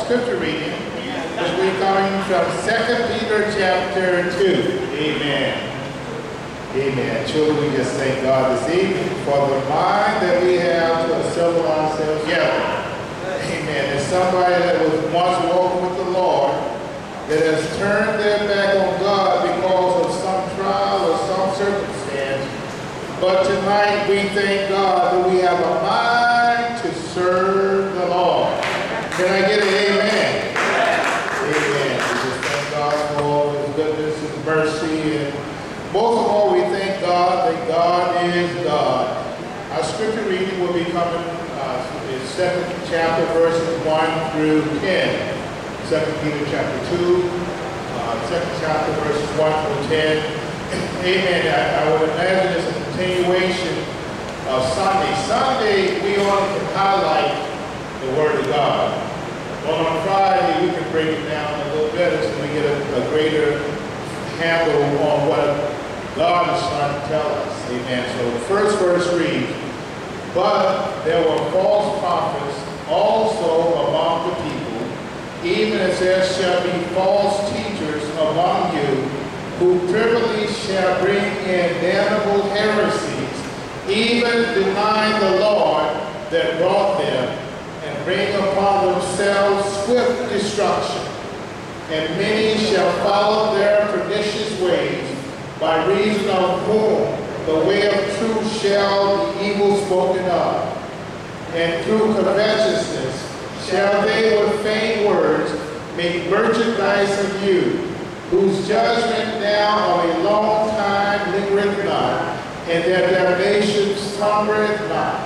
scripture reading, which will be coming from 2 Peter chapter 2. Amen. Amen. Truly, we just thank God this evening for the mind that we have to assemble ourselves together. Amen. There's somebody that was once walking with the Lord that has turned their back on God because of some trial or some circumstance. But tonight we thank God that we have a mind to serve the Lord. Can I get an amen? Amen. We just thank God for all His goodness and mercy. And most of all, we thank God that God is God. Our scripture reading will be coming in 2nd chapter, verses 1 through 10. 2 Peter chapter 2, 2nd chapter, verses 1 through 10. Amen. I would imagine it's a continuation of Sunday. Sunday, we only can highlight the Word of God. Well, on Friday, we can break it down a little better so we get a greater handle on what God is trying to tell us. Amen. So the first verse reads, "But there were false prophets also among the people, even as there shall be false teachers among you, who privily shall bring in damnable heresies, even denying the Lord that brought them, and bring upon themselves swift destruction. And many shall follow their pernicious ways, by reason of whom the way of truth shall be evil spoken of. And through covetousness shall they with vain words make merchandise of you, whose judgment now of a long time lingereth not, and their damnation slumbereth not.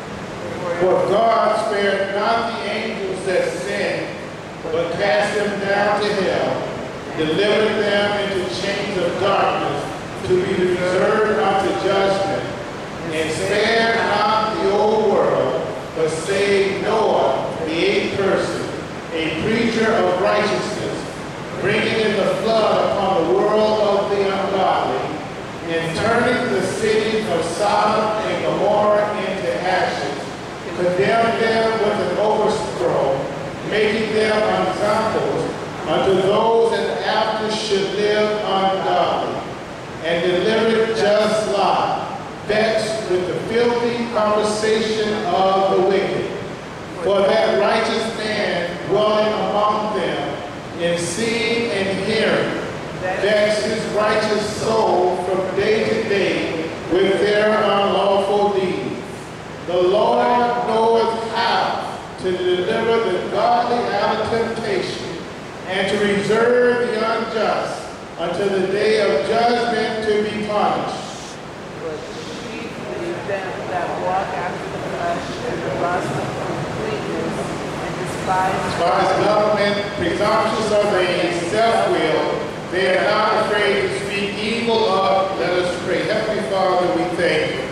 For God spared not the angels that sinned, but cast them down to hell, delivered them into chains of darkness, to be reserved unto judgment, and spared not the old world, but saved Noah, the eighth person, a preacher of righteousness, bringing in the flood upon the world of the ungodly, and turning the cities of Sodom and Gomorrah into ashes, condemned them with an overthrow, making them examples unto those that after should live ungodly, and delivered just Lot, vexed with the filthy conversation of the wicked. For that righteous man dwelling among them, in seeing and hearing, vexed his righteous soul from day to day with their unlawful deeds. The Lord knoweth how to deliver the godly out of temptation, and to reserve the unjust until the day of judgment to be punished. But chiefly them that walk after the flesh and the lust of completeness, and despise government, presumptuous of their self-will, they are not afraid to speak evil of. Let us pray. Heavenly Father, we thank you.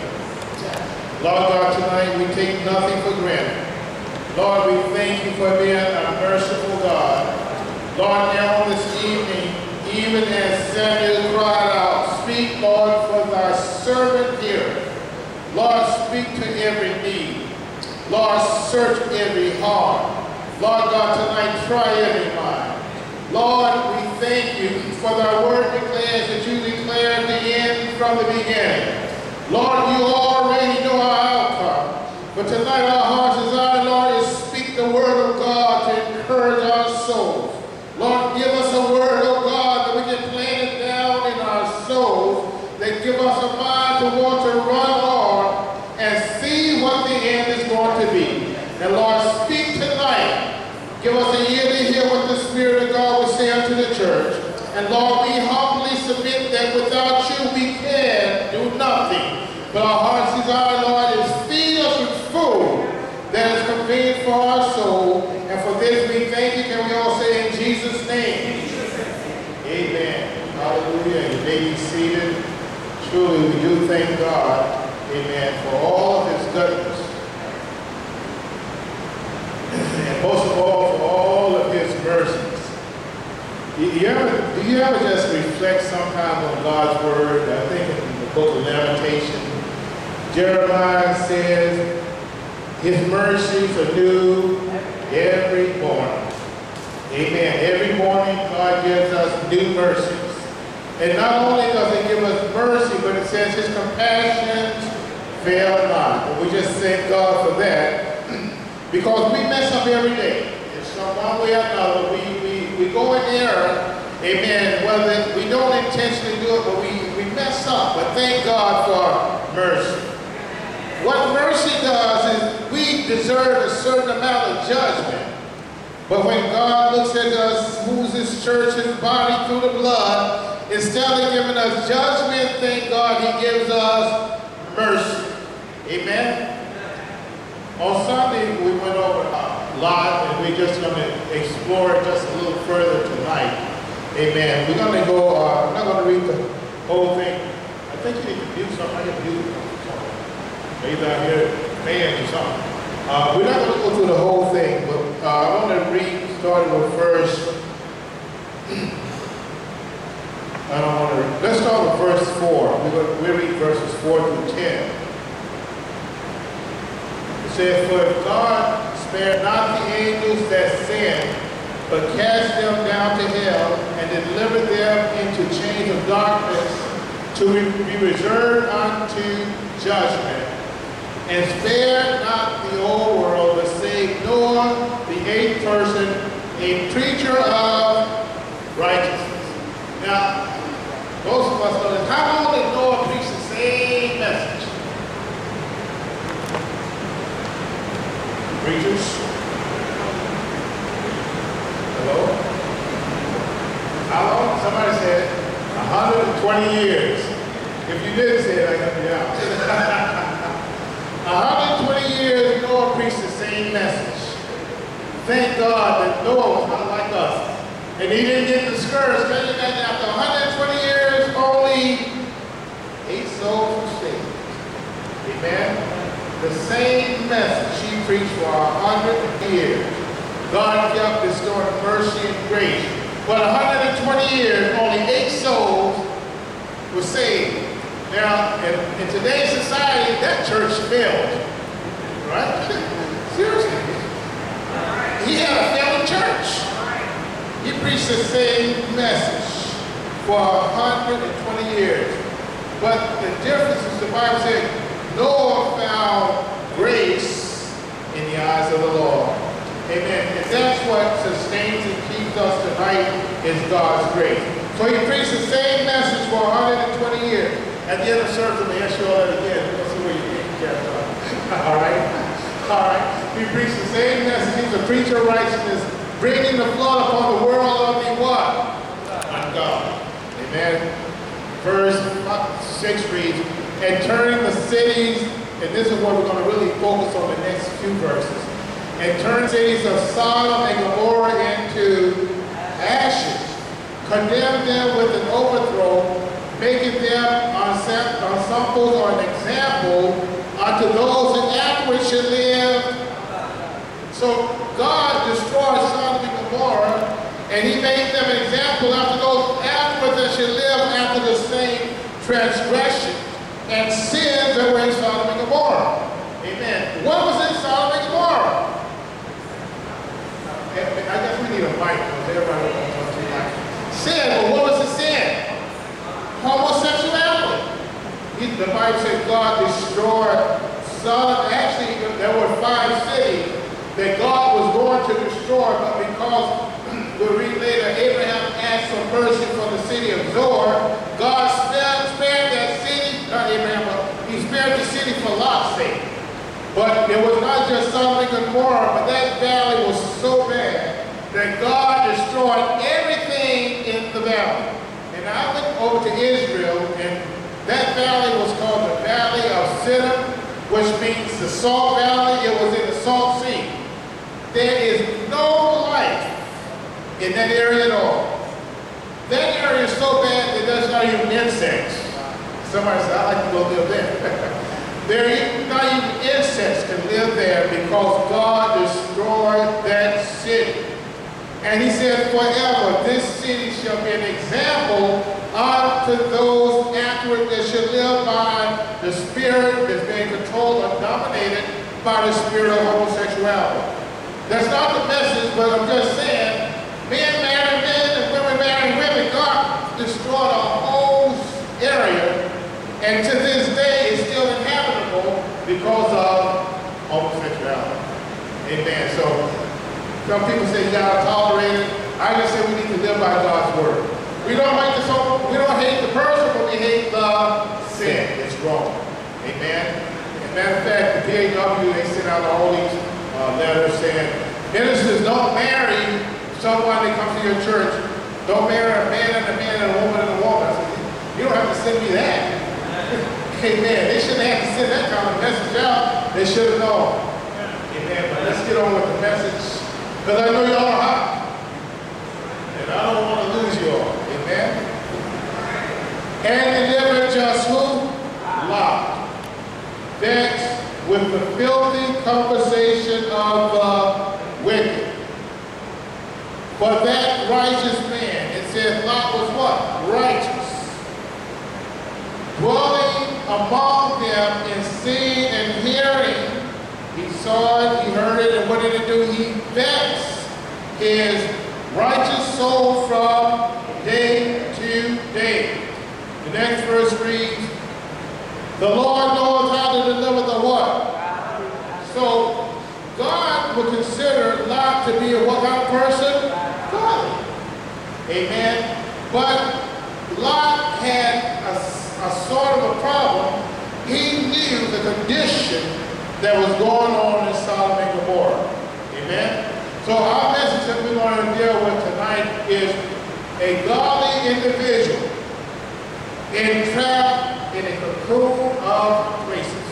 Lord God, tonight we take nothing for granted. Lord, we thank you for being a merciful God. Lord, now on this evening, even as Samuel cried out, speak, Lord, for thy servant heareth. Lord, speak to every need. Lord, search every heart. Lord God, tonight try every mind. Lord, we thank you for thy word declares that you declared the end from the beginning. Lord, you already know our outcome. But tonight our heart's desire, Lord, is speak the word of God to encourage our souls. Lord, give us a word, oh God, that we can plant it down in our souls, that give us a mind to want to run on and see what the end is going to be. And Lord, speak tonight. Give us an ear to hear what the Spirit of God will say unto the church. And Lord, we humbly submit that without you we can do nothing. But our heart's desire, Lord, is feed us with food that is convenient for our soul. And for this we thank you. Can we all say in Jesus' name? Amen. Hallelujah. You may be seated. Truly, we do thank God, amen, for all of his goodness. And most of all, for all of his mercies. Do you ever just reflect sometimes on God's word? I think in the book of Lamentation, Jeremiah says, his mercies are new every morning. new mercies. And not only does he give us mercy, but it says his compassions fail not. And we just thank God for that because we mess up every day. In some one way or another, we go in error. Amen. Whether we don't intentionally do it, but we mess up. But thank God for mercy. What mercy does is we deserve a certain amount of judgment. But when God looks at us, who's his church, his body through the blood, instead of giving us judgment, thank God he gives us mercy. Amen. On Sunday, we went over a lot, and we're just going to explore it just a little further tonight. Amen. We're going to go, I'm not going to read the whole thing. I think you need to do something. I can do something. Maybe out here paying or something. We're not going to go through the whole thing, but I want to read, starting with verse, let's start with verse 4. We'll read verses 4 through 10. It says, for if God spared not the angels that sinned, but cast them down to hell and delivered them into chains of darkness to be reserved unto judgment, and spared not the whole world, but saved Noah, the eighth person, a preacher of righteousness. Now, most of us know this. How long did Noah preach the same message? Preachers? Hello? How long? Somebody said 120 years. If you didn't say it, I got you out. 120 years, Noah preached the same message. Thank God that Noah was not like us. And he didn't get discouraged. Can you imagine after 120 years, only 8 souls were saved. Amen? The same message he preached for 100 years. God kept restoring mercy and grace. But 120 years, only 8 souls were saved. Now, in today's society, that church failed. Right? Seriously. He had a failing church. He preached the same message for 120 years. But the difference is the Bible said Noah found grace in the eyes of the Lord. Amen. And that's what sustains and keeps us tonight is God's grace. So he preached the same message for 120 years. At the end of the service, I'm going to ask you all that again. We're going to see where you kept on. All right? All right. He preached the same message. He's a preacher of righteousness, bringing the flood upon the world of the what? Ungodly. Amen. Verse 6 reads, and turning the cities, and this is what we're going to really focus on the next few verses, and turn cities of Sodom and Gomorrah into ashes, condemn them with an overthrow, making them ensamples or an example unto those that afterwards should live. So God destroyed Sodom and Gomorrah, and he made them an example after those afterwards that should live after the same transgression and sins that were in Sodom and Gomorrah. Amen. What was in Sodom and Gomorrah? I guess we need a mic because everybody wants to like sin. But what was the sin? Homosexuality. The Bible said God destroyed Sodom. Actually, there were 5 cities that God was going to destroy, but because we'll read later, Abraham asked for mercy for the city of Zoar, God spared that city, not Abraham, but he spared the city for Lot's sake. But it was not just Sodom and Gomorrah, but that valley was so bad that God destroyed everything in the valley. And I went over to Israel, and that valley was called the Valley of Siddim, which means the Salt Valley. It was in the Salt Sea. There is no life in that area at all. That area is so bad that there's not even insects. Somebody said, I'd like to go live there. Not even insects can live there because God destroyed that city. And he said, forever, this city shall be an example unto those afterward that shall live by the spirit that's being controlled or dominated by the spirit of homosexuality. That's not the message, but I'm just saying, men marry men and women marry women. God because of homosexuality. Amen. So some people say you gotta tolerate it. I just say we need to live by God's word. We don't hate the person, but we hate the sin. It's wrong. Amen. As a matter of fact, the PAW, they sent out all these letters saying, ministers, don't marry someone that comes to your church. Don't marry a man and a man and a woman and a woman. I said, you don't have to send me that. Amen. They shouldn't have to send that kind of message out. They should have known. Amen. But let's get on with the message. Because I know y'all are hot. And I don't want to lose y'all. Amen. And deliver just who? Lot. Vexed with the filthy conversation of the wicked. For that righteous man, it says Lot was what? Righteous. Dwelling among them in seeing and hearing, he saw it, he heard it, and what did it do? He vexed his righteous soul from day to day. The next verse reads, the Lord knows how to deliver the what? So God would consider Lot to be a what kind of person? Godly. Amen. But Lot had a sort of a problem. He knew the condition that was going on in Sodom and Gomorrah. Amen. So our message that we're going to deal with tonight is a godly individual entrapped in a cocoon of graces.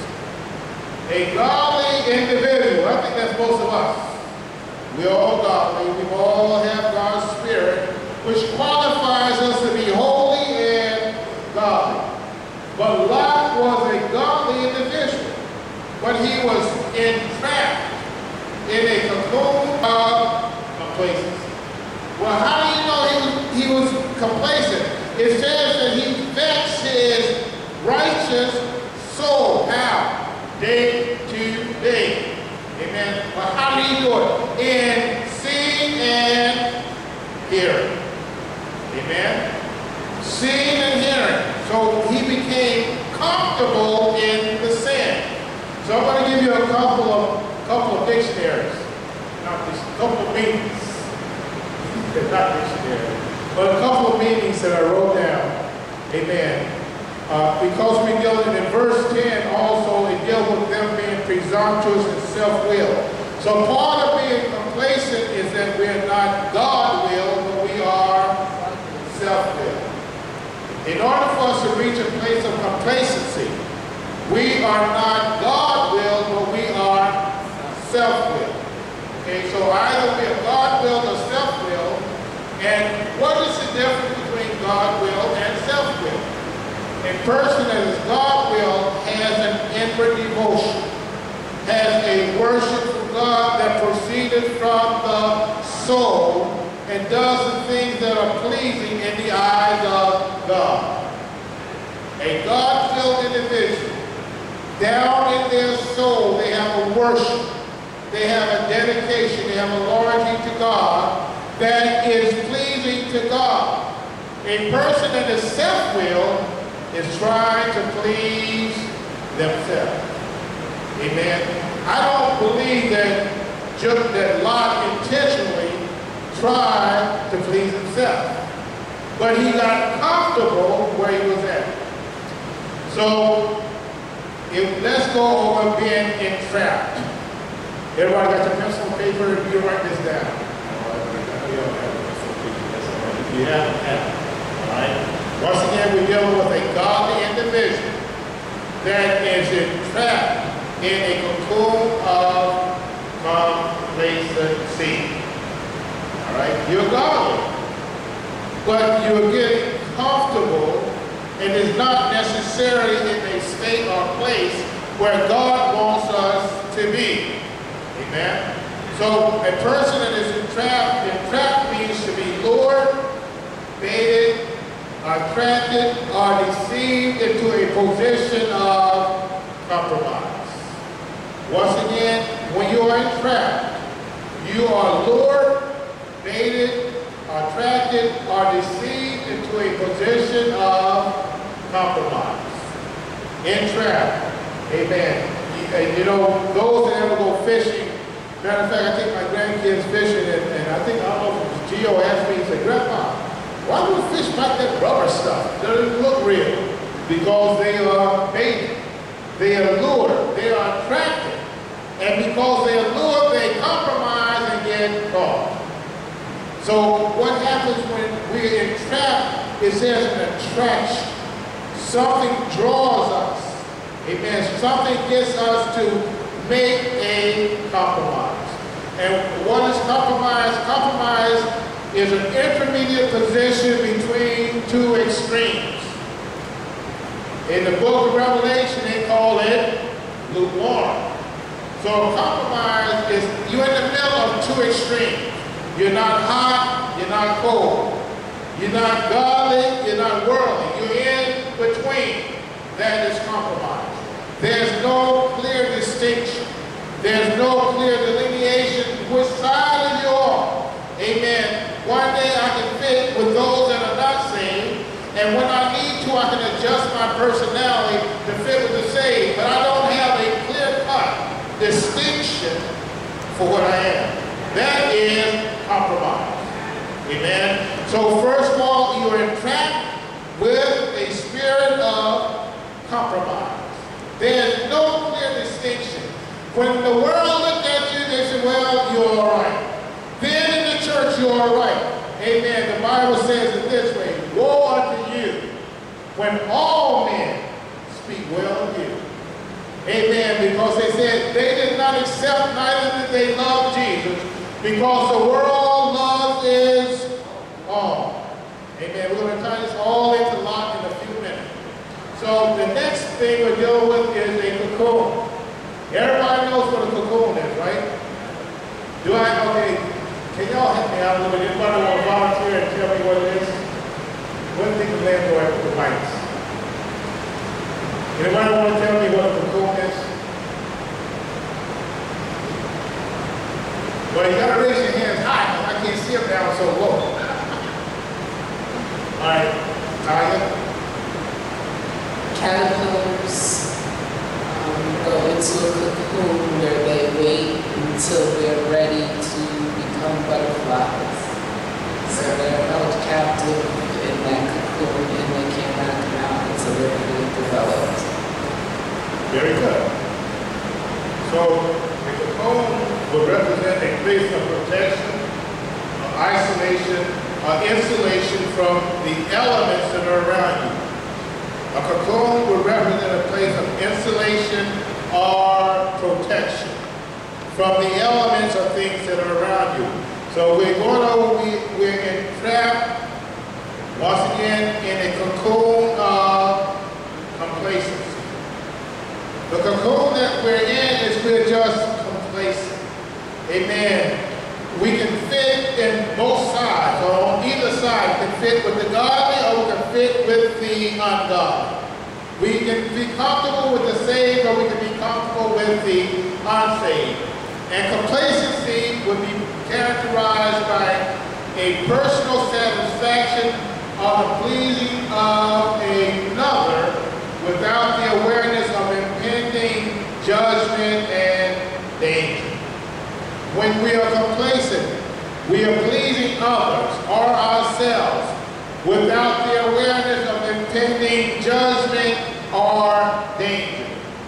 A godly individual, I think that's most of us. We're all godly, we all have God's Spirit, which qualifies us to be holy and godly. But Lot was a godly individual, but he was entrapped in a cocoon of complacency. Well, how do you know he was complacent? It says that he vexed his righteous soul. How? Day to day. Amen. Well, how did he do it? In seeing and hearing. Amen. Seeing and hearing. So he became comfortable in the sin. So I'm going to give you a couple of dictionaries. Not this, a couple of meanings. Not dictionaries. But a couple of meanings that I wrote down. Amen. Because we deal in verse 10 also, it deals with them being presumptuous and self-willed. So part of being complacent is that we're not God-willed, but we are self-willed. In order for us to reach a place of complacency, we are not God-willed, but we are self-willed. Okay, so either we are God-willed or self-willed. And what is the difference between God-willed and self-willed? A person that is God-willed has an inward devotion, has a worship for God that proceeded from the soul, and does the things that are pleasing in the eyes of God. A God-filled individual, down in their soul, they have a worship, they have a dedication, they have a loyalty to God that is pleasing to God. A person that is self-willed is trying to please themselves. Amen. I don't believe that Lot intentionally tried to please himself, but he got comfortable where he was at. So let's go over being entrapped. Everybody got your pencil and paper? You write this down. If you haven't, all right. Once again, we're dealing with a godly individual that is entrapped in a cocoon of complacency. All right, you're godly, but you're getting comfortable and is not necessarily in a state or place where God wants us to be. Amen. So a person that is entrapped means to be lured, baited, attracted, or deceived into a position of compromise. Once again, when you are entrapped, you are lured, baited, attracted, or deceived into a position of compromise. Entrapped. Amen. And you know, those that ever go fishing, matter of fact, I take my grandkids fishing, and I think, I don't know if it was Gio asked me, he said, Grandpa, why do fish like that rubber stuff? It doesn't look real. Because they are baited, they are lured, they are attracted. And because they are lured, they compromise and get caught. So what happens when we're entrapped is there's an attraction. Something draws us. Amen. Something gets us to make a compromise. And what is compromise? Compromise is an intermediate position between two extremes. In the book of Revelation, they call it lukewarm. So compromise is you're in the middle of two extremes. You're not hot, you're not cold. You're not godly, you're not worldly. You're in between. That is compromise. There's no clear distinction. There's no clear delineation which side of you are. Amen. One day I can fit with those that are not saved, and when I need to, I can adjust my personality to fit with the saved, but I don't have a clear-cut distinction for what I am. That is compromise. Amen. So first of all, you are entrapped with a spirit of compromise. There's no clear distinction. When the world looked at you, they said, well, you're all right. Then in the church, you're all right. Amen. The Bible says it this way, woe unto you when all men speak well of you. Amen. Because they said they did not accept, neither did they love Jesus, because the world loves is all. Amen. We're going to tie this all into lock in a few minutes. So the next thing we're dealing with is a cocoon. Everybody knows what a cocoon is, right? Okay, can y'all help me out a little bit? Anybody want to volunteer and tell me what it is? What do you think the landlord with the lights? Anybody want to tell me what a cocoon is? Well, you got to raise your hands high because I can't see them down so low. All right, Tanya? Caterpillars go into a cocoon where they wait until they're ready to become butterflies. So they're held captive in that cocoon and they cannot come out until they're fully developed. Very good. So the cocoon will represent a place of protection, of isolation, insulation from the elements that are around you. A cocoon would represent a place of insulation or protection from the elements of things that are around you. So we're entrapped, once again, in a cocoon of complacency. The cocoon that we're in is we're just complacent. Amen. We can fit in both sides, or on either side. We can fit with the godly, or we can fit with the ungodly. We can be comfortable with the saved, or we can be comfortable with the unsaved. And complacency would be characterized by a personal satisfaction of the pleasing of another without the awareness of impending judgment and danger. When we are complacent, we are pleasing others or ourselves without the awareness of impending judgment or danger.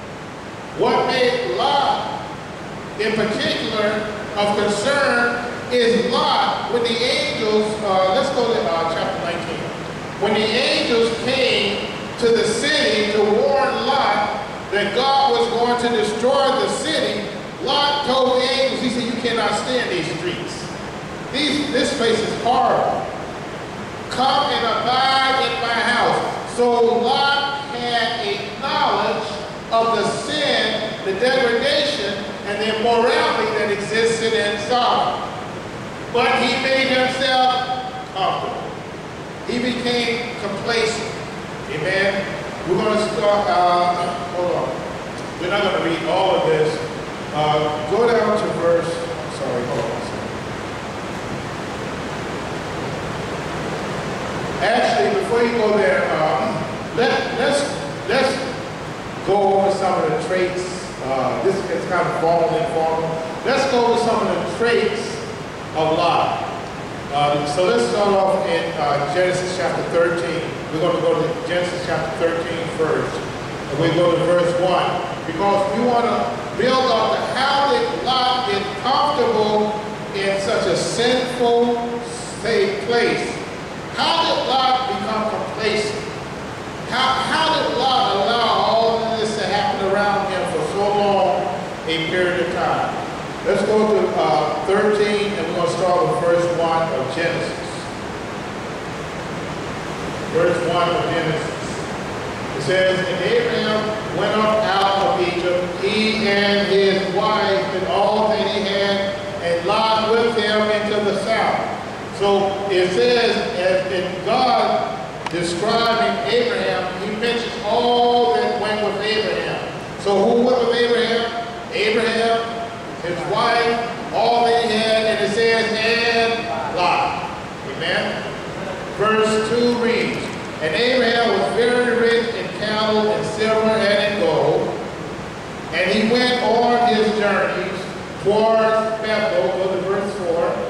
What made Lot, in particular, of concern is Lot when the angels, let's go to chapter 19. When the angels came to the city to warn Lot that God was going to destroy the city, Lot told the angels, he said, you cannot stay in these streets. This place is horrible. Come and abide in my house. So Lot had a knowledge of the sin, the degradation, and the immorality that existed in Sodom. But he made himself comfortable. He became complacent. Amen. We're going to start, hold on. We're not going to read all of this. Go down to verse, sorry, hold on a second. Actually, before you go there, let's go over some of the traits This is kind of formal and informal. Let's go with some of the traits of Lot. So let's start off in Genesis chapter 13. We're going to go to Genesis chapter 13 first. And we go to verse 1. Because we want to build up to how did Lot get comfortable in such a sinful place. How did Lot become complacent? How did Lot allow all of this to happen around him for so long a period of time? Let's go to 13, and we're going to start with verse 1 of Genesis. Verse 1 of Genesis. It says, and Abraham went up out of Egypt, he and his wife and all that he had, and Lot with him into the south. So it says, as in God describing Abraham, he mentions all that went with Abraham. So who went with Abraham? Abraham, his wife, all that he had, and it says, and Lot. Amen? Verse 2 reads, and Abraham was very rich in cattle and silver and in gold, and he went on his journeys towards Bethel, go to verse 4,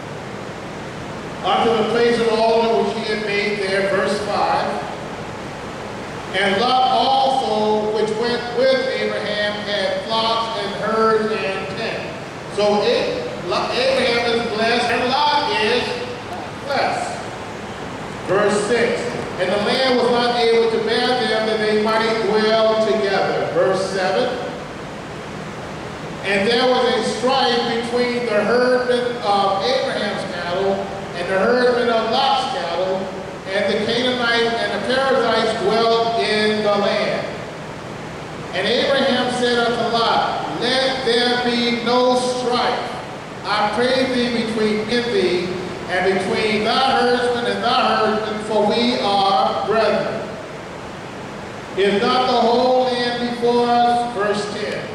unto the place of the altar which he had made there, verse 5. And Lot also, which went with Abraham, had flocks and herds and tents. So Abraham is blessed and Lot is blessed. Verse 6. And the land was not able to bear them that they might dwell together. Verse 7. And there was a strife between the herdmen of Abraham's cattle and the herdmen of Lot's cattle, and the Canaanites and the Perizzites dwelt in the land. And Abraham said unto Lot, let there be no strife, I pray thee, between thee and between thy herdsmen and thy herdsmen, for we are brethren. Is not the whole land before us? Verse 10.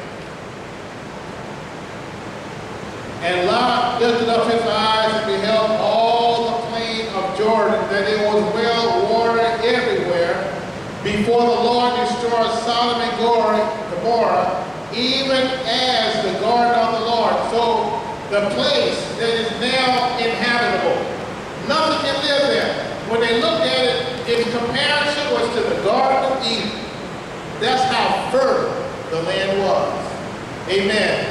And Lot lifted up his eyes and beheld all the plain of Jordan, that it was well watered everywhere, before the Lord destroyed Sodom and Gomorrah, even as the garden of the Lord. So the place that is now inhabitable, nothing can live there. When they looked at it, its comparison was to the Garden of Eden. That's how fertile the land was. Amen.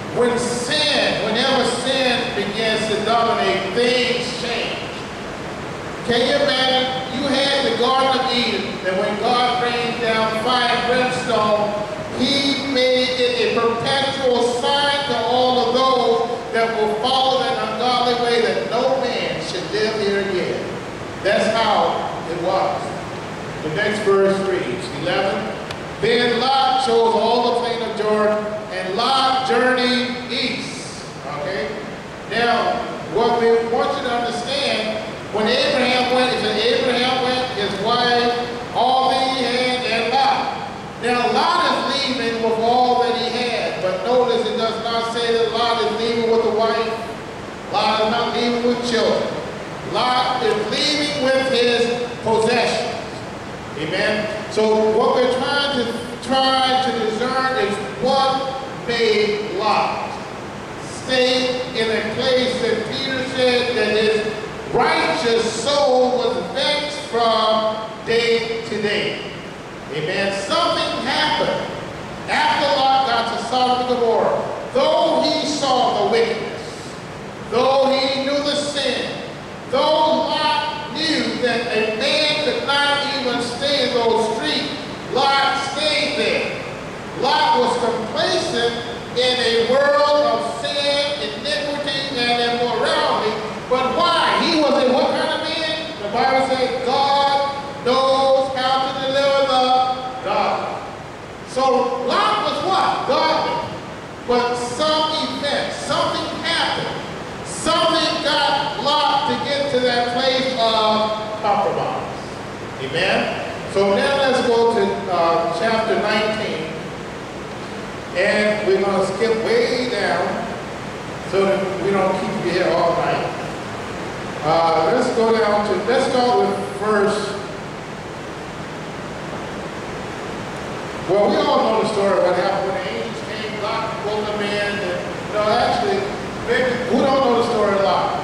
Whenever sin begins to dominate, things change. Can you imagine? You had the Garden of Eden, that when God rained down fire and brimstone, he made it a perpetual sign to all of those that will follow that ungodly way, that no man should live here again. That's how it was. The next verse reads, 11. Then Lot chose all the plain of Jordan, and Lot journeyed east. Okay? Now, what we want you to understand, when Abraham went, it said Abraham went, his wife, all that he had, and Lot. Now, Lot is leaving with all that he had, but notice it does not say that Lot is leaving with a wife. Lot is not leaving with children. Lot is leaving with his possessions. Amen? So what we're trying to discern is what made Lot stay in a place that Peter said that his righteous soul was vexed from day to day. Amen? Something happened after Lot got to Sodom and Gomorrah. Though he saw the wickedness, though he knew the sin, though Lot knew that a man could not even stay in those streets, Lot stayed there. Lot was complacent in a world of sin, iniquity, and immorality. But why? He was a what kind of man? The Bible says God knows how to deliver the godly. So Lot was what? Godly. But some event, something happened. Something got Lot to get to that place of compromise. Amen? So now let's go to chapter 19. And we're going to skip way down so that we don't keep you here all night. Let's go down to, let's start with verse. Well, we all know the story of what happened when the angels told the man that, no, actually, maybe, who don't know the story of Lot?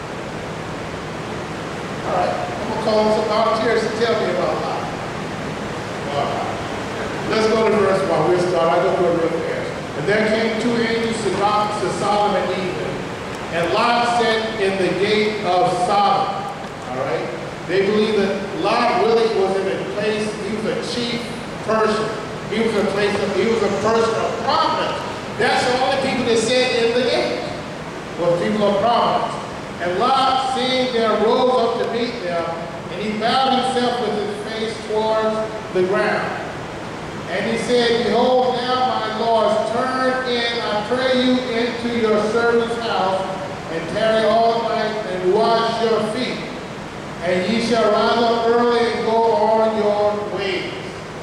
All right, I'm going to call some volunteers to tell me about Lot. All right. Let's go to verse 1. We'll start. I'll go through it real fast. And there came two angels to Sodom at evening, and Lot sat in the gate of Sodom. All right? They believe that Lot really was in a place, he was a chief person. He was a person of prominence. That's the only people that sat in the gate, were people of prominence. And Lot, seeing them, rose up to meet them, and he bowed himself with his face towards the ground. And he said, behold, now my lords, turn in, I pray you, into your servant's house, and tarry all night, and wash your feet. And ye shall rise up early and go on your ways.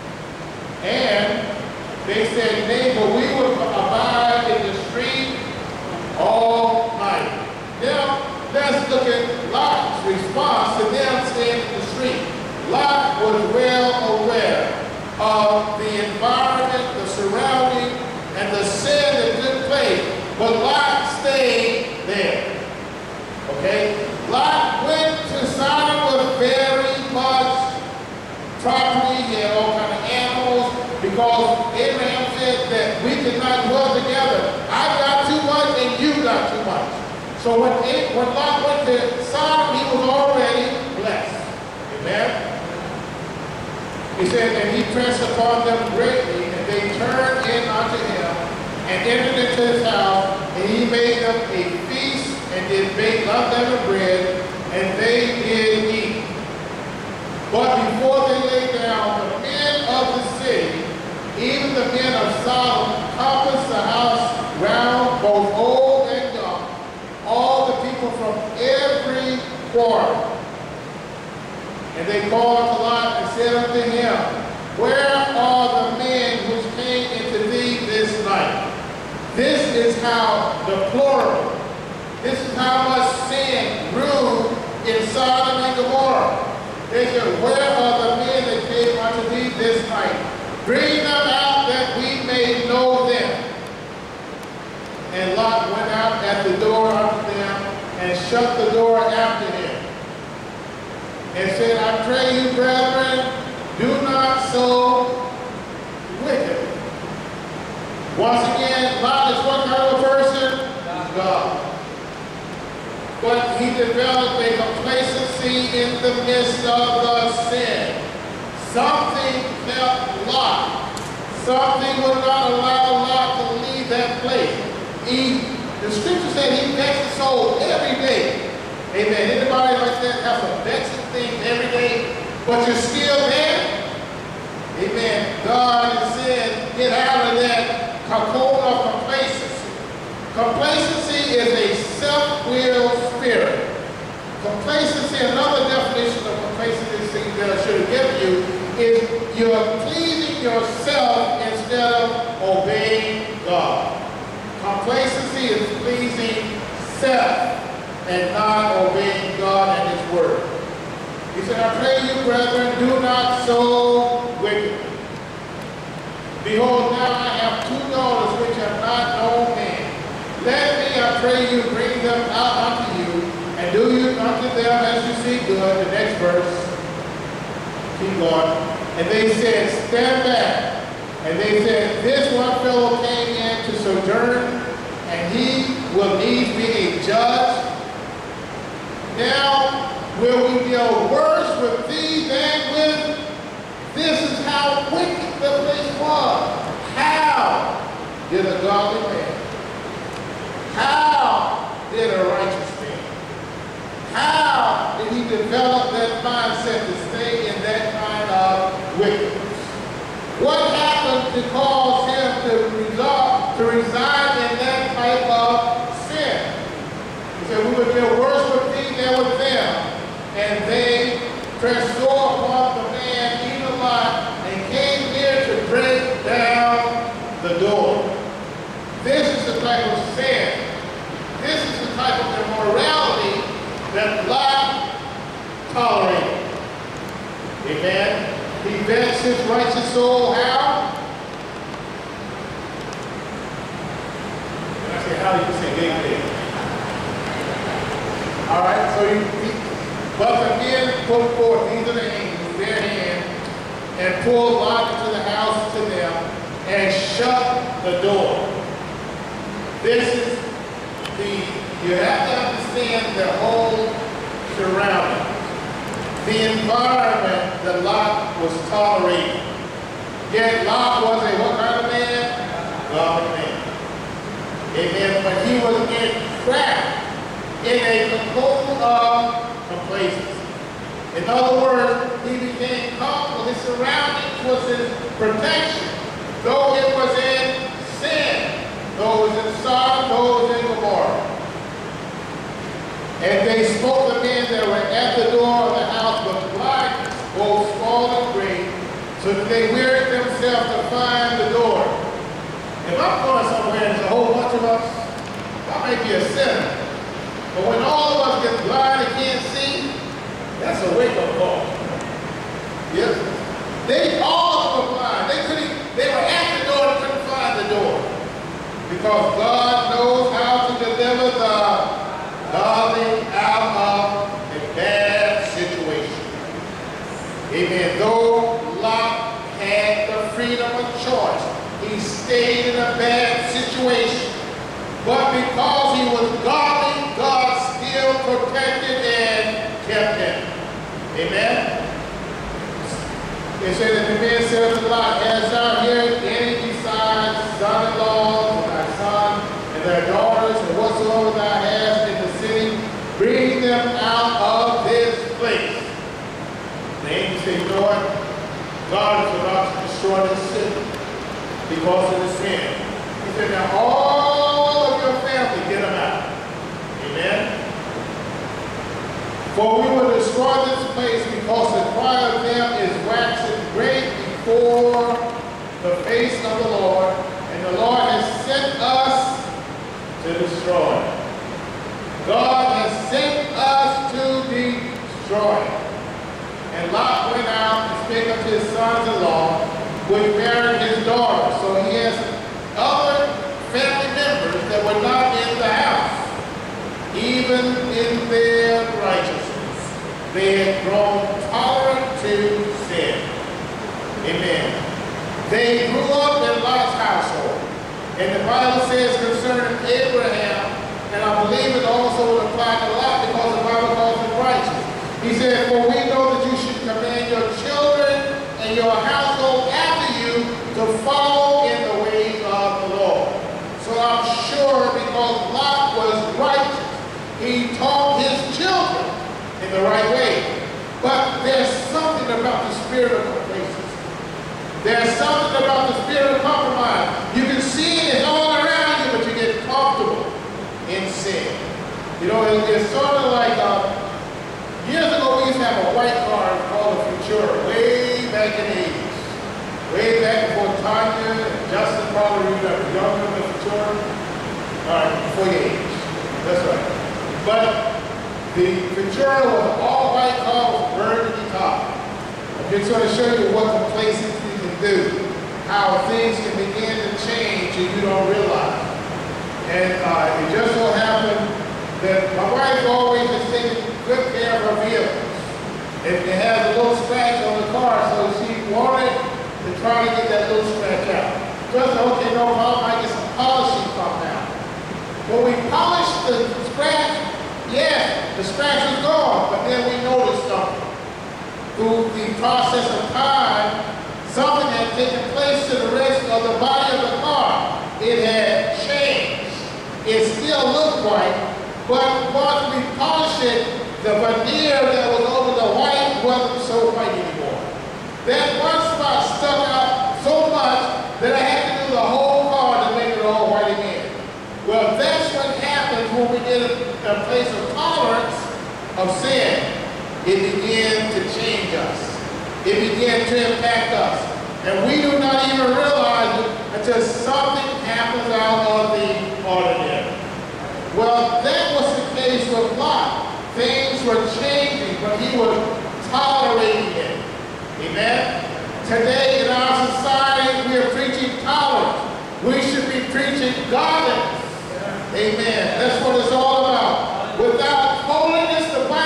And they said, nay, but we will abide in the street all night. Now, let's look at Lot's response to them staying in the street. Lot was well aware of the environment, the surrounding, and the sin that took place. But Lot stayed there. Okay? Lot went to Sodom with very much property. He had all kinds of animals, because Abraham said that we cannot dwell together. I got too much and you got too much. So when Lot went to Sodom, he was already blessed. Amen? He said, and he pressed upon them greatly, and they turned in unto him, and entered into his house, and he made them a feast, and did bake unleavened bread, and they did eat. But before they lay down, the men of the city, even the men of Sodom, compassed the house round, both old and young, all the people from every quarter. And they called to Lot and said unto him, where are the men which came into thee this night? This is how deplorable, this is how much sin grew in Sodom and Gomorrah. They said, where are the men that came unto thee this night? Bring them out that we may know them. And Lot went out at the door unto them, and shut the door after him, and said, I pray you, brethren, do not so wicked. Once again, Lot is what kind of a person? God. But he developed a complacency in the midst of the sin. Something kept Lot. Something would not allow Lot to leave that place. The scripture said he vexed his soul every day. Amen. Anybody like that have some vexing things every day, but you're still there? Amen. God has said, get out of that cocoon of complacency. Complacency is a self-willed spirit. Complacency, another definition of complacency that I should have given you, is you're pleasing yourself instead of obeying God. Complacency is pleasing self and not obeying God and his word. He said, I pray you, brethren, do not so wickedly. Behold, now I have two daughters which have not known man. Let me, I pray you, bring them out unto you, and do you unto them as you see good. The next verse. Keep going. And they said, stand back. And they said, this one fellow came in to sojourn, and he will needs be a judge. Now will we deal worse with thee than with? This is how wicked the place was. How did a godly man? How did a righteous man? How did he develop that mindset to stay in that kind of wickedness? What happened to cause him to reside in that type of sin? He said, we would deal worse with thee than with them. And they pressed sore upon the man, even Lot, and came near to break down the door. This is the type of sin. This is the type of immorality that Lot tolerated. Amen. He vexed his righteous soul how? But the men put forth, these are the angels, their hand, and pulled Lot into the house to them, and shut the door. This is you have to understand the whole surroundings. The environment that Lot was tolerating. Yet Lot was a what kind of man? Godly man. Amen. But he was entrapped in a cocoon of complacency. In other words, he became comfortable. His surroundings was his protection. Though it was in sin, though it was in Sodom, though it was in Gomorrah. And they smote the men that were at the door of the house with blindness, both small and great, so that they wearied themselves to find the door. If I'm going somewhere and there's a whole bunch of us, I may be a sinner. But when all of us get blind and can't see, that's a wake-up call. Yes? They all were blind. They were at the door and couldn't find the door. Because God knows how to deliver the godly out of a bad situation. Amen. Though Lot had the freedom of choice, he stayed in a bad situation. But because he was godly, God still protected and kept him. Amen. It said that the man said to Lot, "Hast thou here any besides son-in-laws, thy son, and their daughters, and whatsoever thou hast in the city, bring them out of this place." The angel said, "Lord, God is about to destroy this city because of the sin." He said, "Now all of your family, get them out." Amen. "For we will destroy this place because the cry of them is waxing great before the face of the Lord, and the Lord has sent us to destroy." God has sent us to destroy. And Lot went out and spake unto his sons-in-law, which married his daughter. So he has other family members that were not in the house, even in their righteousness. They had grown tolerant to sin. Amen. They grew up in Lot's household. And the Bible says concerning Abraham, and I believe it also would apply to Lot because the Bible calls him righteous. He said, "For we know that you should command your children and your household after you to follow in the ways of the Lord." So I'm sure because Lot was righteous, he taught his children in the right way. But there's something about the spirit of complacency. There's something about the spirit of compromise. You can see it all around you, but you get comfortable in sin. You know, it's sort of like, years ago we used to have a white car called a Futura, way back in the 80s. Way back before Tanya and Justin probably remember. Y'all remember the Futura? All right, before your age. That's right. But the Futura was an all-white car with burgundy top. I'm just going to show you what complacency can do, how things can begin to change and you don't realize. And it just so happened that my wife always has taken good care of her vehicles. If it has a little scratch on the car, so she wanted to try to get that little scratch out. Just okay, no problem, I get some polishing pumped out. When we polished the scratch, yes, the scratch is gone, but then we noticed something. Through the process of time, something had taken place to the rest of the body of the car. It had changed. It still looked white, but once we polished it, the veneer that was over the white wasn't so white anymore. That one spot stuck out so much that I had to do the whole car to make it all white again. Well, that's what happens when we get a place of tolerance of sin. It began to change us. It began to impact us. And we do not even realize it until something happens out of the ordinary. Well, that was the case with Lot. Things were changing, but he was tolerating it. Amen? Today in our society, we are preaching tolerance. We should be preaching godliness. Amen. That's what it's all about. Without holiness, the Bible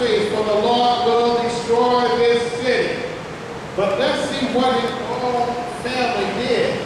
face, for the Lord will destroy this city. But let's see what his own family did.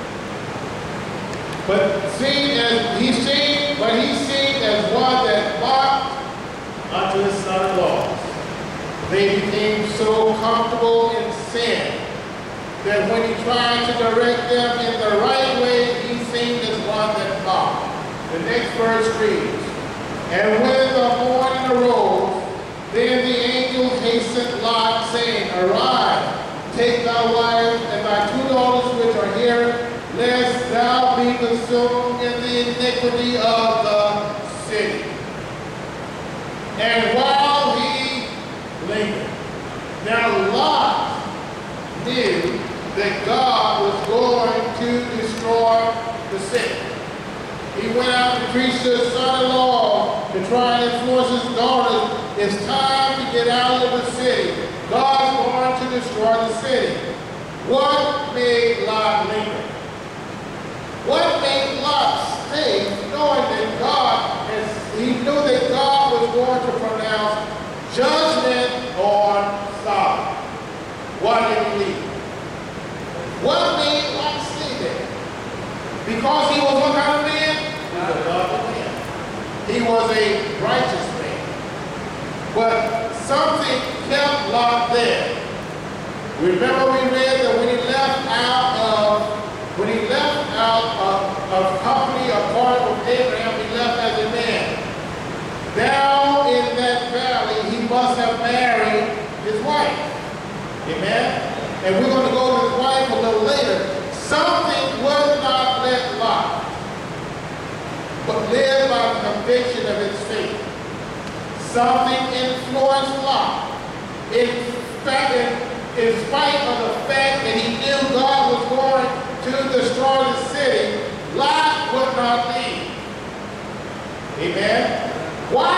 But he seemed as one that mocked unto his son-in-laws. They became so comfortable in sin that when he tried to direct them in the right way, he seemed as one that mocked. The next verse reads, and when the morning arose, then the angels hastened Lot, saying, arise, take thy wife and thy 2 daughters which are here, lest thou be consumed in the iniquity of the city. And while he lingered, now Lot knew that God was going to destroy the city. He went out to preach to his son-in-law to try and influence his daughters. It's time to get out of the city. God's going to destroy the city. What made Lot linger? What made Lot stay, knowing that he knew that God was going to pronounce judgment on Sodom? Why did he leave? What made Lot stay there? Because he was what kind of man? He was a godly man. He was a righteous man. But something kept Lot there. Remember we read that when he left out of company apart with Abraham, he left as a man. Down in that valley, he must have married his wife. Amen? And we're going to go to his wife a little later. Something would not let Lot, but live by the conviction of his faith. Something influenced Lot. In spite of the fact that he knew God was going to destroy the city, Lot would not leave. Amen? Why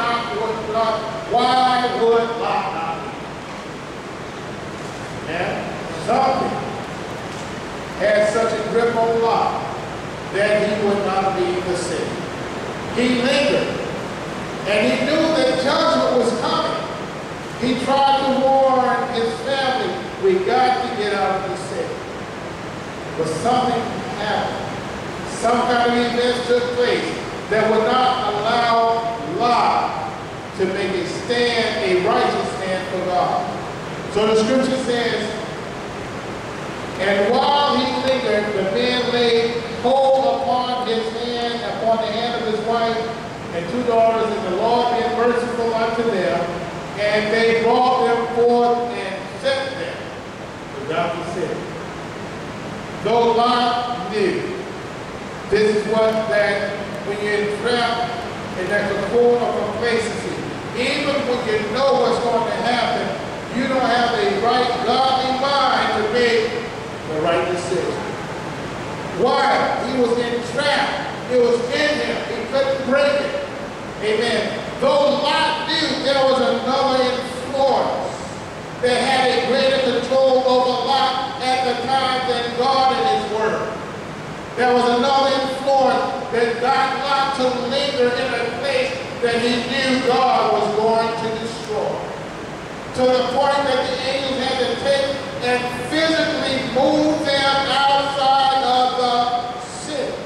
would Lot not leave? Amen? Something had such a grip on Lot that he would not leave the city. He lingered, and he knew that judgment was coming. He tried to warn his family, we got to get out of the city. But something happened. Some kind of events took place that would not allow Lot to make a stand, a righteous stand for God. So the scripture says, and while he lingered, the man laid hold upon the hand of his wife and 2 daughters, and the Lord being merciful unto them, and they brought them forth and set them without the city. Though Lot knew, this is that when you're entrapped in that cocoon of complacency, even when you know what's going to happen, you don't have a right godly mind to make the right decision. Why? He was entrapped. It was in him. He couldn't break it. Amen. Though Lot knew there was another influence that had a greater control over Lot at the time than God and his word. There was another influence that got Lot to linger in a place that he knew God was going to destroy. To the point that the angels had to take and physically move them outside of the city.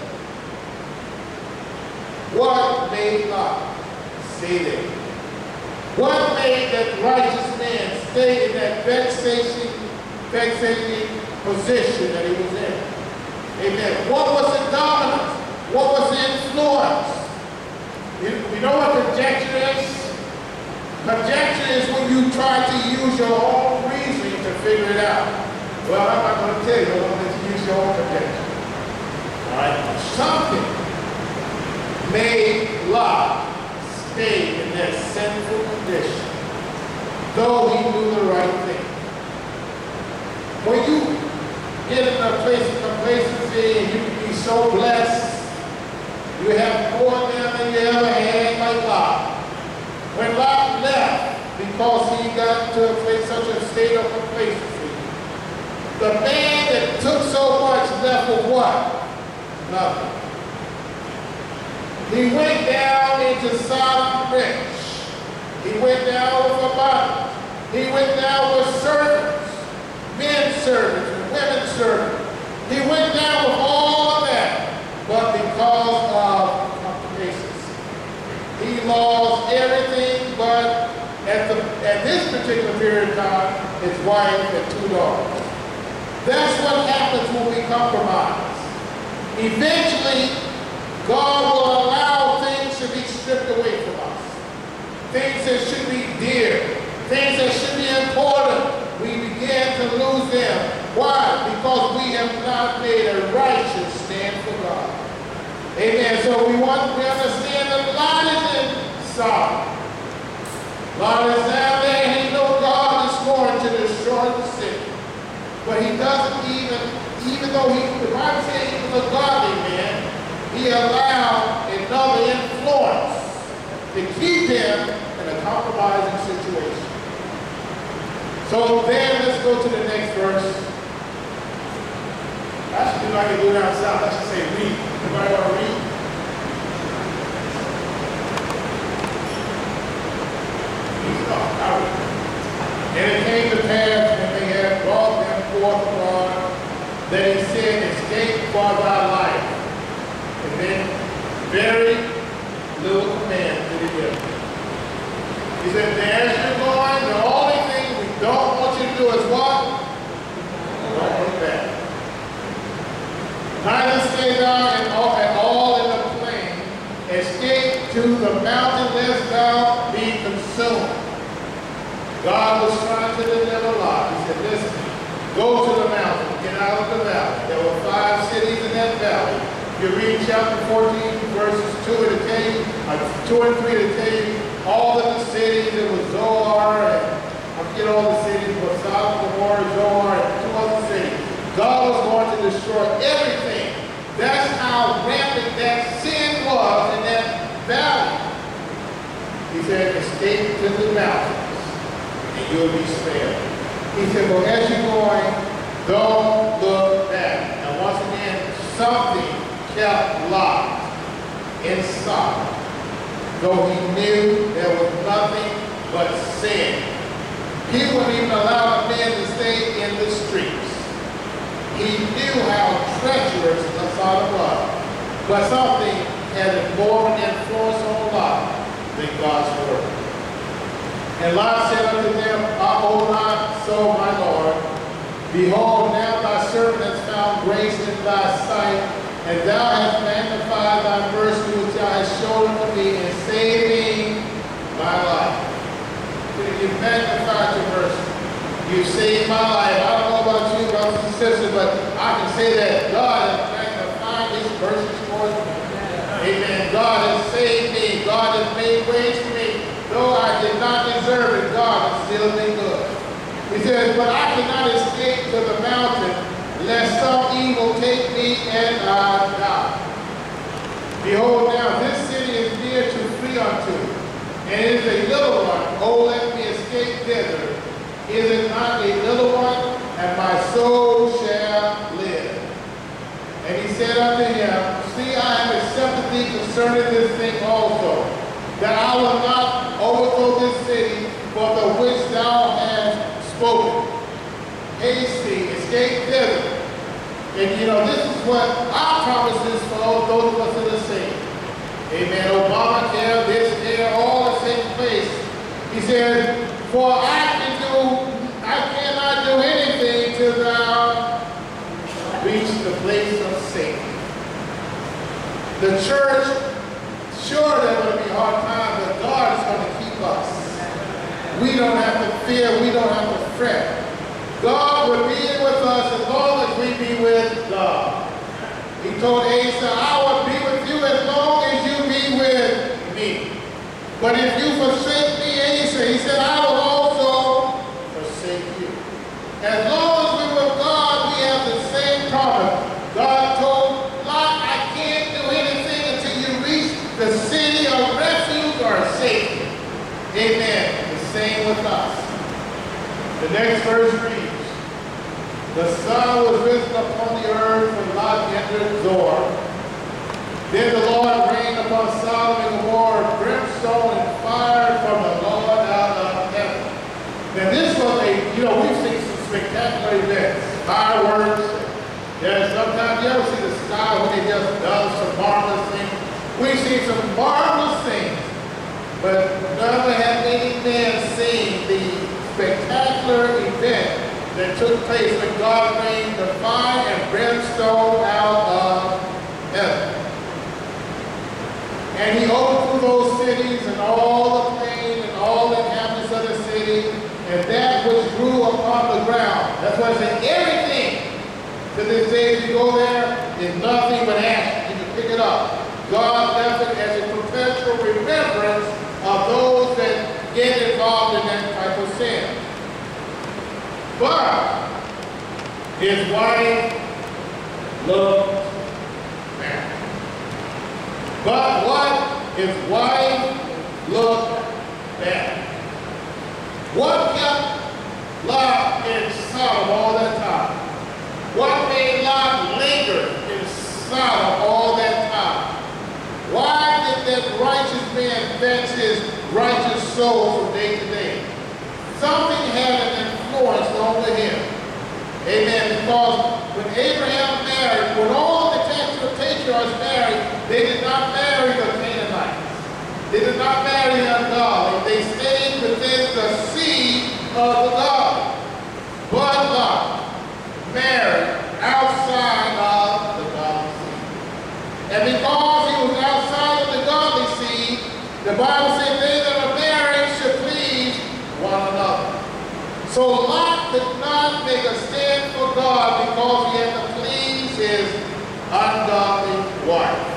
What made Lot stay there? What made that righteous man stay in that vexating position that he was in? Amen. What was the dominance? What was the influence? You know what conjecture is? Conjecture is when you try to use your own reasoning to figure it out. Well, I'm not going to tell you. I'm going to let you use your own conjecture. All right? Something made Lot stay in that sinful condition, though he knew the right thing. When you get in a place of complacency and you can be so blessed, you have more now than you ever had like Lot. When Lot left, because he got to a place, such a state of complacency, the man that took so much left with what? Nothing. He went down into Sodom rich. He went down with abundance. He went down with servants, men servants and women servants. He went down with all of that, but because of complacency, he lost everything but at this particular period of time, his wife and 2 daughters. That's what happens when we compromise. Eventually, God will allow things to be stripped away from us. Things that should be dear, things that should be important, we begin to lose them. Why? Because we have not made a righteous stand for God. Amen. So we understand that Lot is in Sodom. Lot is down there and he knows God is going to destroy the city. But he doesn't even though the Bible says he was a godly man, he allowed another influence to keep him in a compromising situation. So then let's go to the next verse. I should do like I do down south. I should say read. Everybody want to read? And it came to pass when they had brought them forth abroad that he said, escape for thy life. And then very little command did he give. He said, there's your going. The only thing we don't want you to do is what? Don't look back. Neither stay thou at all in the plain. Escape to the mountain lest thou be consumed. God was trying to deliver Lot. He said, listen, go to the mountain, get out of the valley. There were 5 cities in that valley. If you read chapter 14, verses 2 and 3, to tell you all of the cities. It was Zoar, and I forget all the cities, but Sodom, Gomorrah, Zoar, and 2 other cities. God was going to destroy everything. That's how rampant that sin was in that valley. He said, escape to the mountains, and you'll be spared. He said, well, as you're going, don't look back. And once again, something kept Lot in Sodom. Though he knew there was nothing but sin. He wouldn't even allow the men to stay in the streets. He knew how treacherous Sodom was. But something had more of an influence on Lot than God's word. And Lot said unto them, I hold not so, my Lord. Behold, now thy servant has found grace in thy sight, and thou hast magnified thy mercy which thou hast shown unto me in saving my life. You magnified your mercy. You saved my life. I don't know about you, brothers and sisters, but I can say that God has magnified his mercy towards me. Amen. God has saved me. God has made ways for me. Though I did not deserve it, God has still been good. He says, but I cannot escape to the mountain, lest some evil take me and I die. Behold, now this city is near to flee unto, and it is a little one. Oh, let me escape thither. Is it not a little one? And my soul shall live. And he said unto him, see, I have accepted thee concerning this thing also, that I will not overthrow this city for the which thou hast spoken. Haste thee, escape thither. And you know, this is what our promise is for those of us that are saved. Amen. Obamacare, this, there, all the same place. He said, for I cannot do anything till thou reach the place of safety. The church, sure there will be hard times, but God is going to keep us. We don't have to fear, we don't have to fret. God will be with us as long as we be with God. He told Asa, I will be with you as long as you be with me. But if you forsake me, Asa, he said, I will also forsake you. As long as we're with God, we have the same promise. God told Lot, I can't do anything until you reach the city of refuge or safety. Amen. The same with us. The next verse reads, the sun was risen upon the earth when Lot entered Zoar. Then the Lord rained upon Sodom and Gomorrah brimstone and fire from the Lord We see some marvelous things, but never have any man seen the spectacular event that took place when God rained the fire and brimstone out of heaven. And he overthrew those cities and all the plain and all the inhabitants of the city and that which grew upon the ground. That's why I say everything to this day if you go there is nothing but ash. You can pick it up. God left it as a perpetual remembrance of those that get involved in that type of sin. But his wife looked back. But what? His wife looked back. What kept Lot in Sodom all that time? What made Lot linger in Sodom all that time? Why did that righteous man vex his righteous soul from day to day? Something had an influence over him. Amen. Because when Abraham married, when all the patriarchs married, they did not marry the Canaanites. They did not marry the ungodly. They stayed within the seed of the God. But Lot married outside of the godly seed. And because he was outside of the godly seed, the Bible says they that are married should please one another. So Lot could not make a stand for God because he had to please his ungodly wife.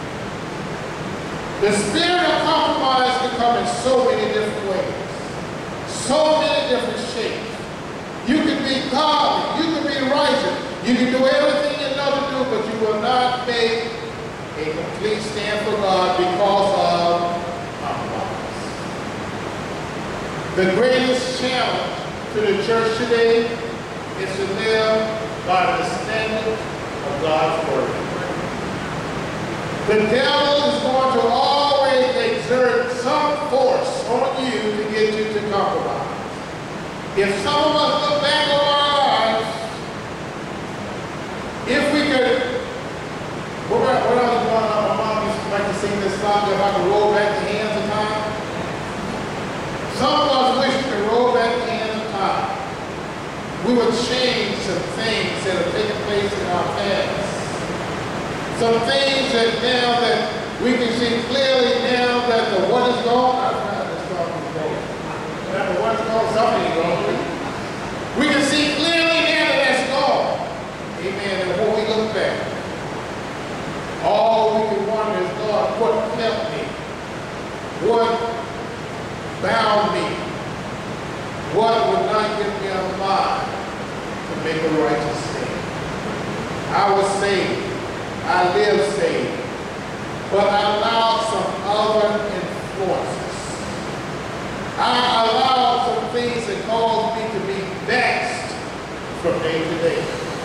The spirit of compromise can come in so many different ways, so many different shapes. You can be godly, you can be righteous, you can do everything you know to do, but you will not make a complete stand for God because of compromise. The greatest challenge to the church today is to live by the standard of God's word. The devil is going to always exert some force on you to get you to compromise. If some of us look back over our lives, if we could, when I was growing up, my mom used to like to sing this song, if I could roll back the hands of time. Some of us wish we could roll back the hands of time. We would change some things that have taken place in our past. Some things that now that we can see clearly now that the what is gone, I don't know how this song is going. That the what is gone, something is gone. We can see clearly now that that's gone. Amen. And when we look back, all we can wonder is, God, what kept me? What bound me? What would not give me a mind to make a righteous stand? I was saved. I live saved, but I allowed some other influences. I allowed some things that caused me to be vexed from day to day.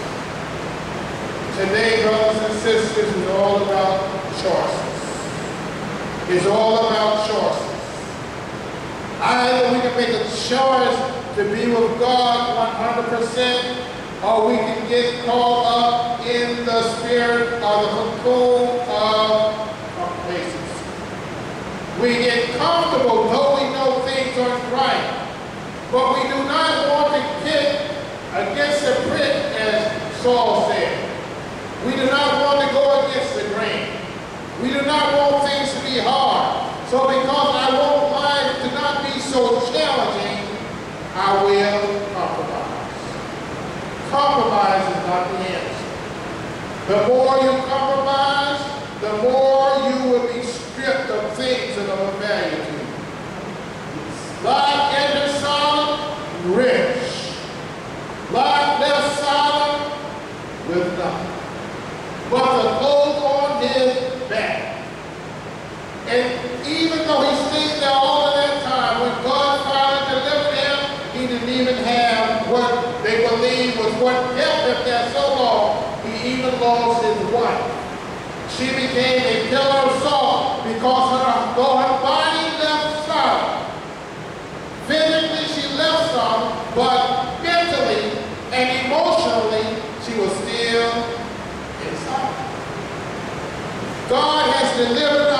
Today, brothers and sisters, is all about choices. It's all about choices. Either we can make a choice to be with God 100%, or we can get caught up in the spirit of the cocoon of complacency. We get comfortable though we know things aren't right, but we do not want to kick against the prick, as Saul said. We do not want to go against the grain. We do not want things to be hard. So because I want life to not be so challenging, I will compromise. Compromise is not the answer. The more you compromise, the more you will be stripped of things that are of value to you. Lot entered Sodom rich. Lot left Sodom with nothing but the clothes on his back. And even though he stayed there all of that time, when God finally delivered him, he didn't even have what they believed was what kept him there so long. He even lost his wife. She became a pillar of salt because though her body left Sodom, physically she left Sodom, but mentally and emotionally she was still in Sodom. God has delivered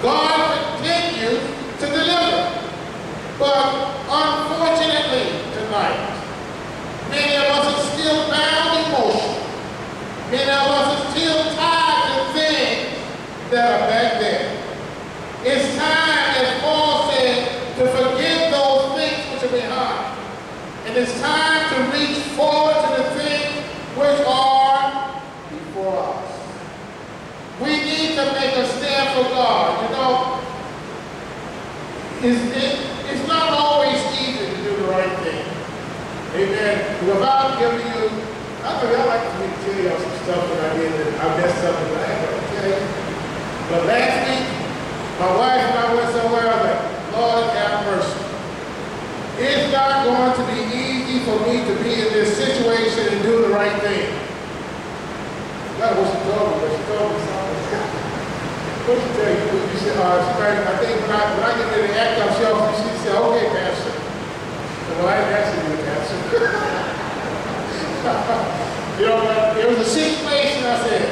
God continues to deliver. But unfortunately tonight, many of us are still bound emotionally. Many of us are still tied to things that are back there. It's time, as Paul said, to forget those things which are behind. And it's time to reach forward to the things which are before us. We need to make a stand for God. You know, it's not always easy to do the right thing. Amen. Without giving you, I like to tell you some stuff that I did that I messed up in the act, okay? But last week, my wife and I went somewhere. I was like, Lord have mercy. It's not going to be easy for me to be in this situation and do the right thing. That's what she told me. She told me something. What she tell you? She said, I think when I get ready to act up, she said, okay, Pastor. Well, I didn't ask you to Pastor. You know, there was a situation. I said,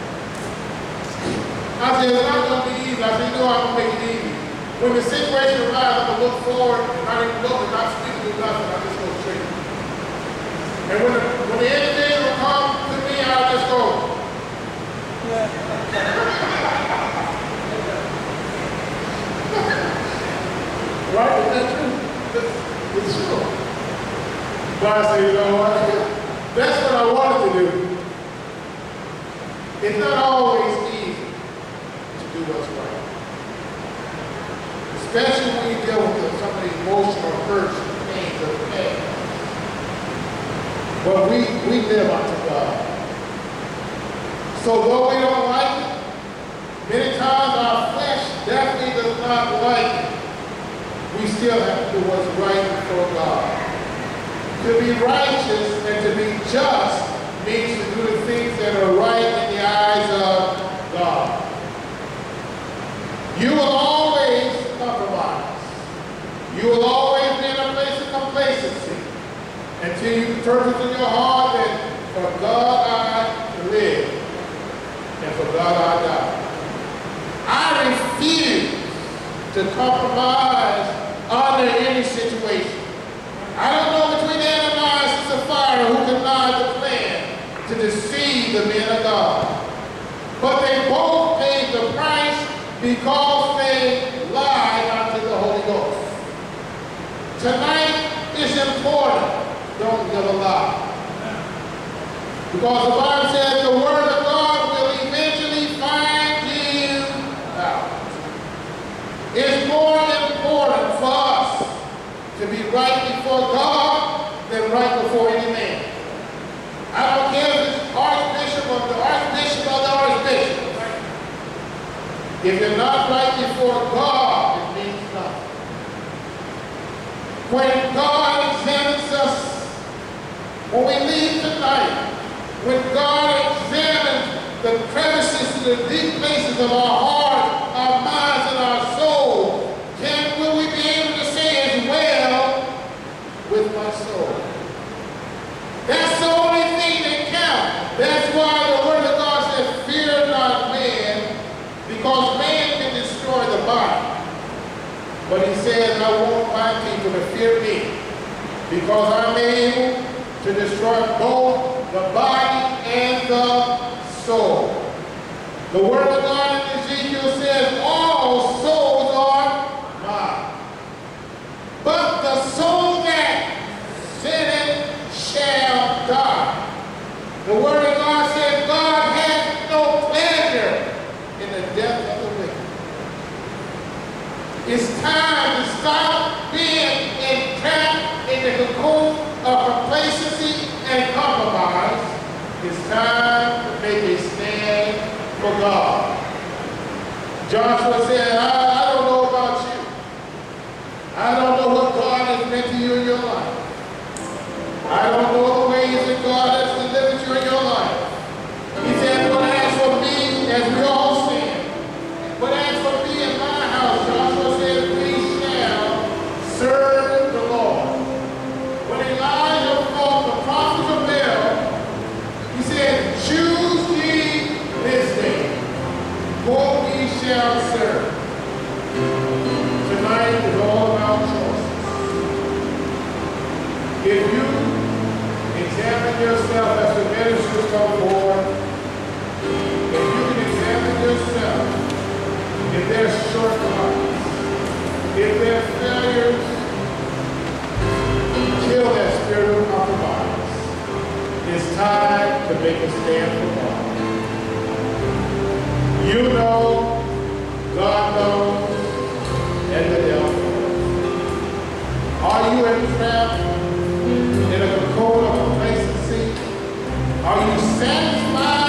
it's not going to be easy. I said, you know, I'm going to make it easy. When the situation arrives, I'm going to look forward and not even look and not speak to nothing. I just go straight. And when the individual comes to me, I'll just go. Right? Isn't that true? It's true. But I say, you know what? That's what I wanted to do. It's not always easy to do what's right. Especially when you deal with some of the emotional hurts and pains of the past. But we live unto God. So though we don't like it, many times our flesh definitely does not like it. We still have to do what's right before God. To be righteous and to be just means to do the things that are right in the eyes of God. You will always compromise. You will always be in a place of complacency until you purpose in your heart that for God I live and for God I die. I refuse to compromise under any situation. I don't know between Ananias and Sapphira who connived the plan to deceive the men of God. But they both paid the price because they lied unto the Holy Ghost. Tonight is important. Don't live a lie. Because the Bible says the word of God will eventually find you out. It's more important for us to be right before God than right before any man. I don't care if it's archbishop or the archbishop or the archbishop. If you're not right before God, it means nothing. When God examines us, when we leave tonight, when God examines the crevices, the deep places of our heart, our minds, and our soul, will we be able to say as well with my soul? That's the only thing that counts. That's why the word of God says, fear not man, because man can destroy the body. But he says, I want my people to fear me, because I'm able to destroy both the body and the soul. The word of God in Ezekiel says, all souls are mine. But the soul that sinneth shall die. The word of God says, God has no pleasure in the death of the wicked. It's time to stop being entrapped in the cocoon of complacency and compromise. It's time to make a stand for God. Joshua said, I don't know about you. I don't know what God has meant to you in your life. I don't know the ways that God has delivered you in your life. He said, but as for me, as we all stand, but as for me and my house, Joshua said, we shall serve the Lord. When Elijah fought the prophets of Baal, he said, choose ye this day whom ye shall serve. If you examine yourself as the ministers come forward, if you can examine yourself, if there's shortcomings, if there's failures, kill that spirit of compromise. It's time to make a stand for God. You know, God knows, and the devil knows. Are you entrapped in a cocoon of complacency? Are you satisfied